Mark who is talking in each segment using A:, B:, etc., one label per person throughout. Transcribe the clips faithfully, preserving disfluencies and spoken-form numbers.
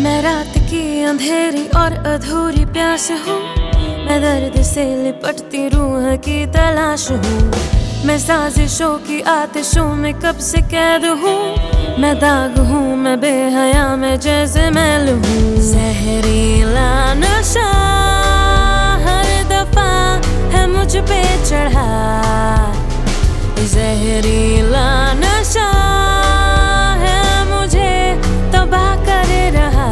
A: मैं रात की अंधेरी और अधूरी प्यास हूँ। मैं दर्द से लिपटती रूह की तलाश हूँ। मैं साजिशों की आतिशों में कब से कैद हूँ। मैं दाग हूँ, मैं बेहया, मैं जैसे मैल हूँ। जहरीला नशा हर दफा है मुझ पे चढ़ा। जहरीला नशा है मुझे तबाह कर रहा।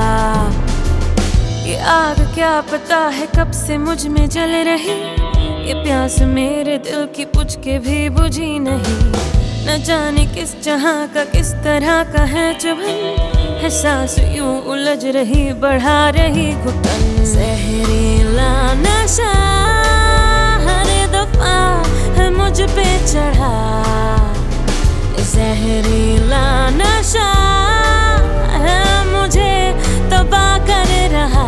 A: ये आग क्या पता है कब से मुझ में जल रही। ये प्यास मेरे दिल की बुझ के भी बुझी नहीं। न जाने किस जहां का किस तरह का है चुभन। है सांस यूं उलझ रही, बढ़ा रही घुटन। जहरीला नशा हर दफा है मुझ पे चढ़ा। जहरीला नशा है मुझे तबाह कर रहा।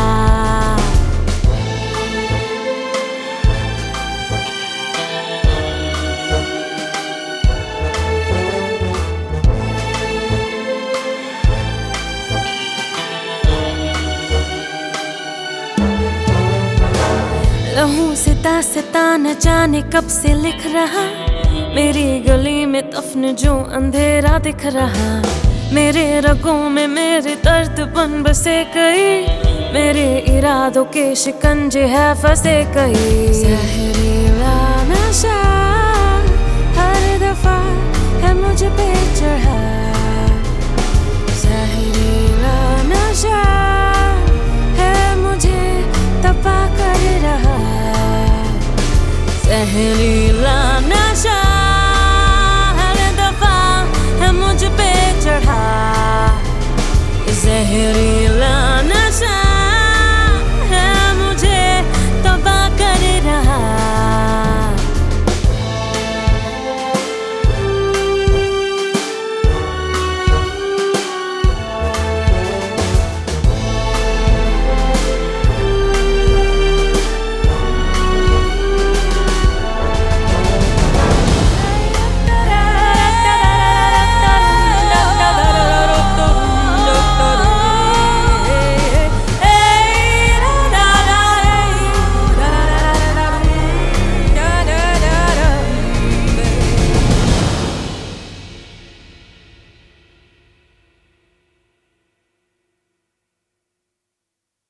A: लहू से दास्तां न जाने कब से लिख रहा। मेरी गली में तफन जो अंधेरा दिख रहा। मेरे रगों में मेरे दर्द बन बसे कई। मेरे इरादों के शिकंजे है फंसे कई। जहरीला नशा हर दफा है मुझ पे चढ़ा। जहरीला नशा है मुझे तबाह कर रहा। जहरीला नशा हर दफा है मुझ पे चढ़ा। जहरीला